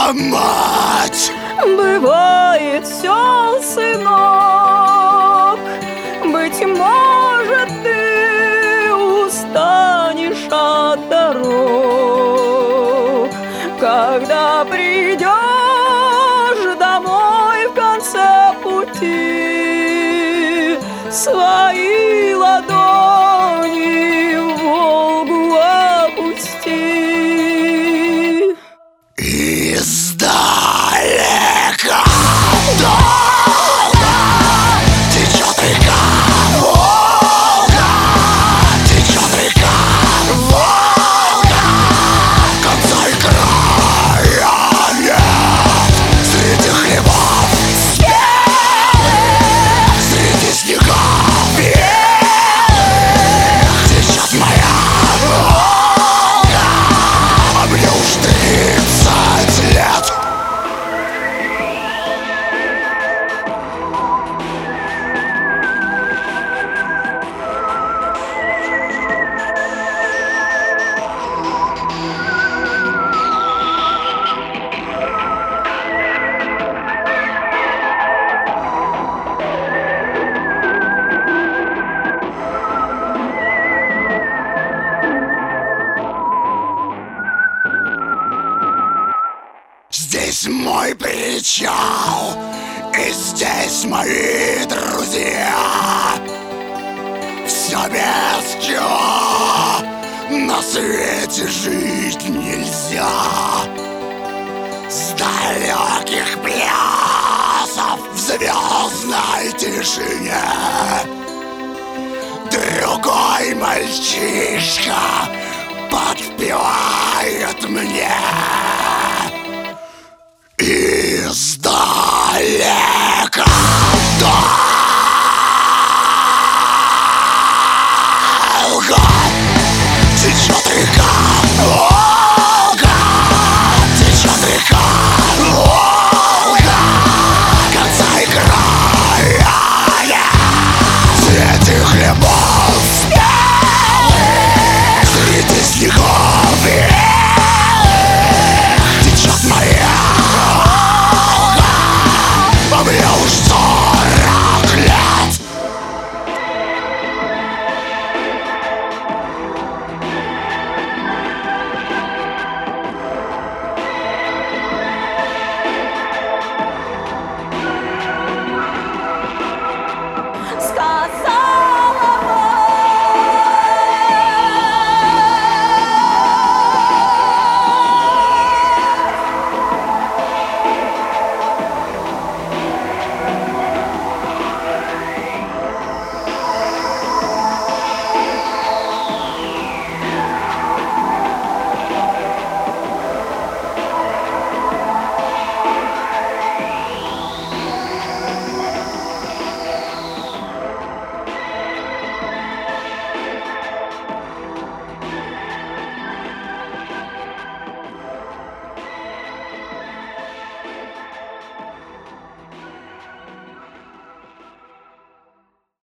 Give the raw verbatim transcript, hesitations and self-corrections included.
мать! Бывает все, сынок, быть может, ты устанешь от дорог, когда придешь домой в конце пути, свои ладони в Волгу опусти. Издалека долго течет река Волга, течет река Волга, конца и края нет. Среди хлебов спелых, среди снегов белых течет моя Волга, а мне уж тридцать лет. Здесь мой причал, и здесь мои друзья. Все без чего на свете жить нельзя. С далеких плясов в звездной тишине другой мальчишка подпевает мне.